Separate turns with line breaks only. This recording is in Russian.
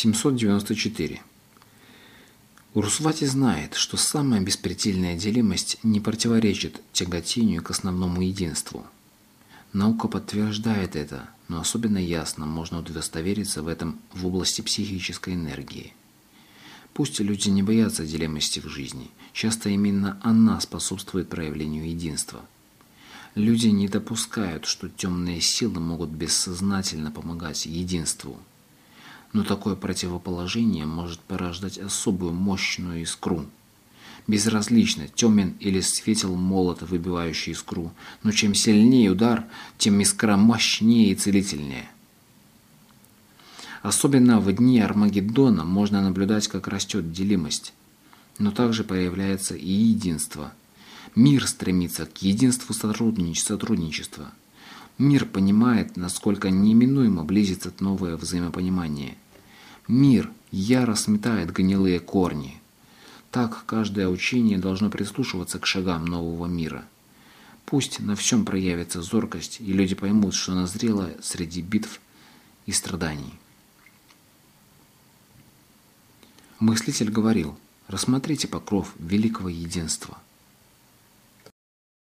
794. Урусвати знает, что самая беспредельная делимость не противоречит тяготению к основному единству. Наука подтверждает это, но особенно ясно можно удостовериться в этом в области психической энергии. Пусть люди не боятся делимости в жизни, часто именно она способствует проявлению единства. Люди не допускают, что темные силы могут бессознательно помогать единству. Но такое противоположение может порождать особую мощную искру. Безразлично, темен или светел молот, выбивающий искру, но чем сильнее удар, тем искра мощнее и целительнее. Особенно в дни Армагеддона можно наблюдать, как растет делимость, но также появляется и единство. Мир стремится к единству сотрудничества. Мир понимает, насколько неминуемо близится новое взаимопонимание. Мир яро сметает гнилые корни. Так каждое учение должно прислушиваться к шагам нового мира. Пусть на всем проявится зоркость, и люди поймут, что назрело среди битв и страданий. Мыслитель говорил: рассмотрите покров великого единства.